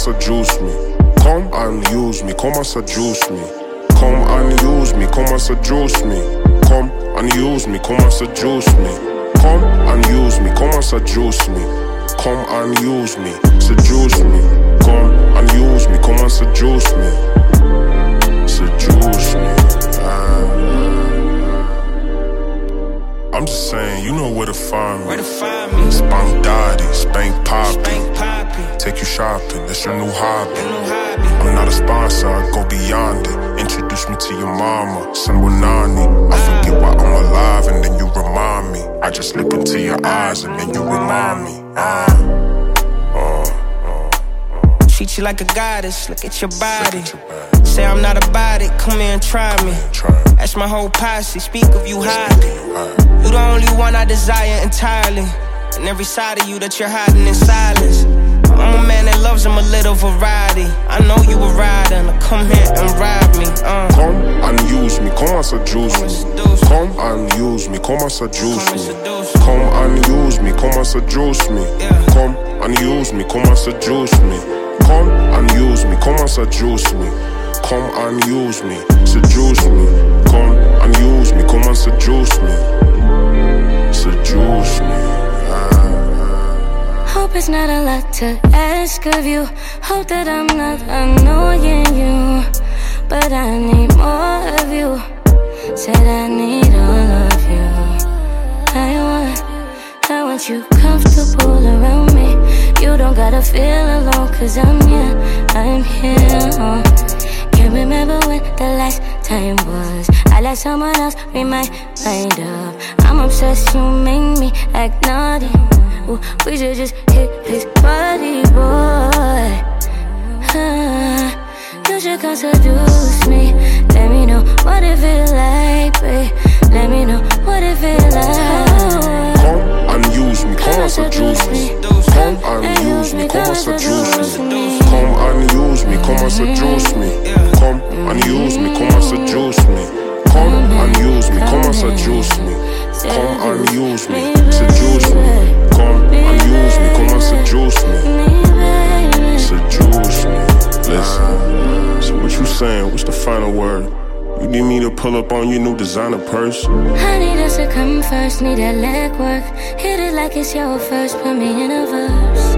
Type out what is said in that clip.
seduce me. Come and use me, come and seduce me. Come and use me, come and seduce me. Come and use me, come and seduce me. Come and use me, come and seduce me. Come and use me, seduce me. Come and use me, come and seduce me. Seduce me. I'm just saying, you know where to find me. Where to find me? Spank Dottie, Spank Poppy. Spank Poppy. Take you shopping, that's your new hobby. I'm not a sponsor, I go beyond it. Introduce me to your mama, son with Nani. I forget why I'm alive and then you remind me. I just look into your eyes and then you remind me. Treat you like a goddess, look at your body. Say I'm not about it, come here and try me. That's my whole posse, speak of you highly. You the only one I desire entirely. And every side of you that you're hiding in silence. I'm a man that loves him a little variety. I know you a rider, now come here and ride me. Come and use me, come and seduce me. Come and use me, come and seduce me. Come and use me, come and seduce me. Come and use me, come and seduce me. Come and use me, come and seduce me. Come and use me, seduce me. Come and use me, come and seduce me. Seduce me. Hope it's not a lot to ask of you. Hope that I'm not annoying you, but I need more of you. Said I need all of you. I want you comfortable around me. You don't gotta feel alone, cause I'm here. Can't remember when the last time was. I let someone else read my mind up. I'm obsessed, you make me act naughty. Ooh, we should just hit his body, boy. You should come seduce me. Let me know what it feel like, babe. Let me know what it feel like. Come and use me, come and seduce me. Come and use me, come and seduce me. Come and use me, come and seduce me. Come and use me, come and seduce me. Come and use me, come and seduce me. Come and use me, seduce me. Come and use me, come and seduce me. Seduce me. Listen, so what you saying? What's the final word? You need me to pull up on your new designer purse? I need us to come first, need that leg work. Hit it like it's your first, put me in a verse.